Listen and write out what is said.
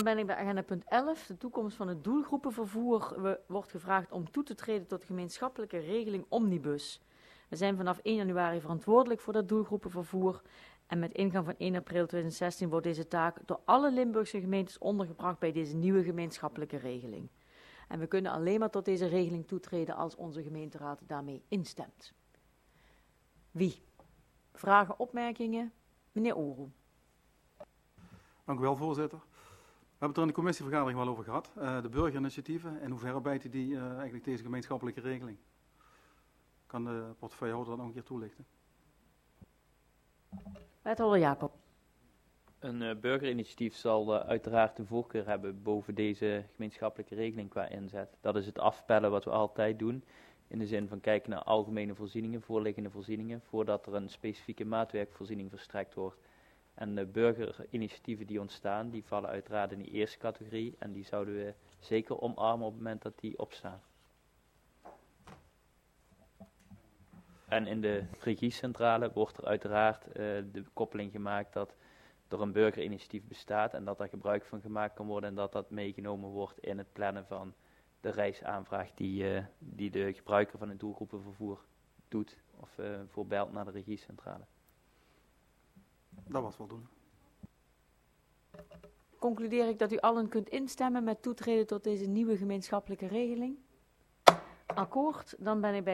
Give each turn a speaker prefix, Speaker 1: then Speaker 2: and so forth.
Speaker 1: ben ik bij agenda punt 11, de toekomst van het doelgroepenvervoer. Wordt gevraagd om toe te treden tot de gemeenschappelijke regeling Omnibus. We zijn vanaf 1 januari verantwoordelijk voor dat doelgroepenvervoer. En met ingang van 1 april 2016 wordt deze taak door alle Limburgse gemeentes ondergebracht bij deze nieuwe gemeenschappelijke regeling. En we kunnen alleen maar tot deze regeling toetreden als onze gemeenteraad daarmee instemt. Wie? Vragen, opmerkingen? Meneer Oeroe.
Speaker 2: Dank u wel, voorzitter. We hebben het er in de commissievergadering wel over gehad. De burgerinitiatieven, in hoeverre bijten die eigenlijk deze gemeenschappelijke regeling? Kan de portefeuillehouder dat nog een keer toelichten?
Speaker 1: Wethouder Jacob.
Speaker 3: Een burgerinitiatief zal uiteraard de voorkeur hebben boven deze gemeenschappelijke regeling qua inzet. Dat is het afpellen wat we altijd doen. In de zin van kijken naar algemene voorzieningen, voorliggende voorzieningen, voordat er een specifieke maatwerkvoorziening verstrekt wordt. En de burgerinitiatieven die ontstaan, die vallen uiteraard in die eerste categorie. En die zouden we zeker omarmen op het moment dat die opstaan. En in de regiecentrale wordt er uiteraard de koppeling gemaakt dat er een burgerinitiatief bestaat. En dat daar gebruik van gemaakt kan worden en dat dat meegenomen wordt in het plannen van de reisaanvraag die de gebruiker van het doelgroepenvervoer doet. Of voorbelt naar de regiecentrale.
Speaker 2: Dat was voldoende.
Speaker 1: Concludeer ik dat u allen kunt instemmen met toetreden tot deze nieuwe gemeenschappelijke regeling. Akkoord, dan ben ik bij